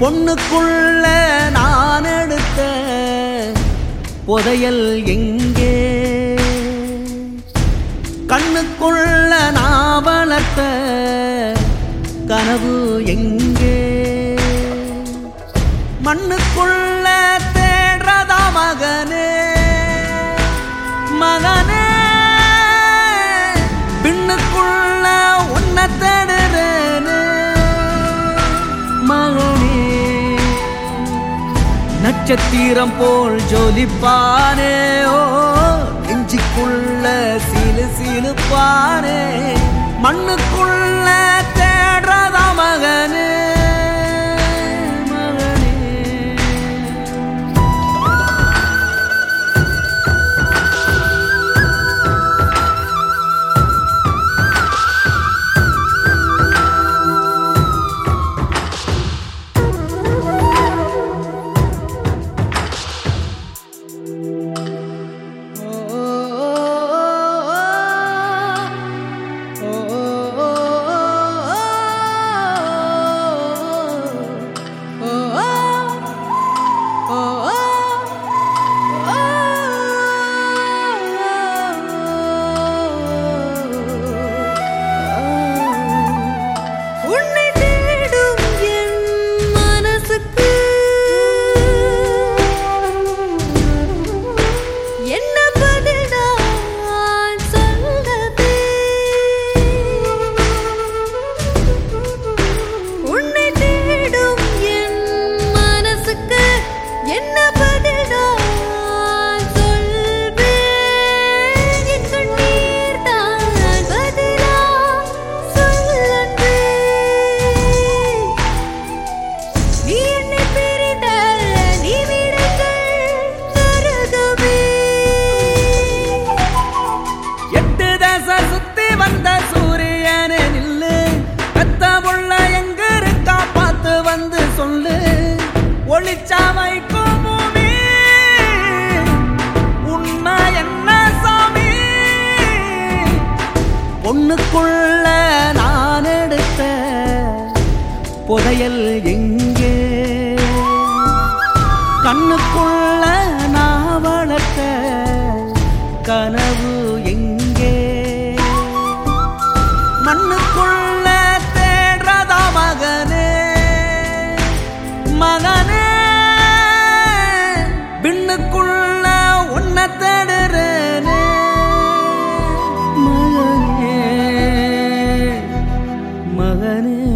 பொண்ணுக்குள்ள நான் எடுத்த புதையல் எங்கே? கண்ணுக்குள்ள நான் வளர்த்த கனவு எங்கே? மண்ணுக்குள்ள தேடுறதா மகனே, மகனே, பின்னுக்குள்ள உன்னை தேடுறேனே மகனே. நட்சத்திரம் போல் ஜொலிப்பானே, ஓ நெஞ்சுக்குள்ள சீலு சீலுப்பானே, மண்ணுக்குள்ள தேடுறதா மகனே. ஒளிச்சாமைக்கும் பூமி உண்மை என்ன சாமி? பொண்ணுக்குள்ள நான் எடுத்த புதையல் எங்கே? கண்ணுக்குள்ள நான் வளர்த்த கனவு எங்கே? மண்ணுக்குள்ள தேடுறதா மகனே, மகனே, பின்னுக்குள்ள உன்னை தேடுறேனே மகனே, மகனே.